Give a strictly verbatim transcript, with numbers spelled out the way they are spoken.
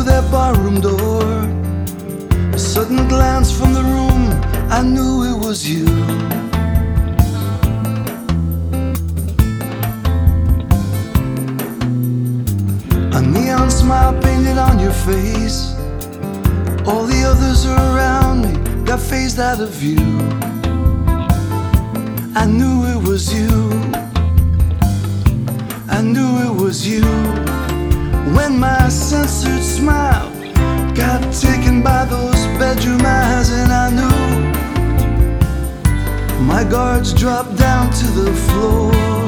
that barroom door. A sudden glance from the room, I knew it was you. A neon smile painted on your face. All the others around me got phased out of view. I knew it was you. I knew it was you. When my censored smile got taken by those bedroom eyes, and I knew my guards dropped down to the floor.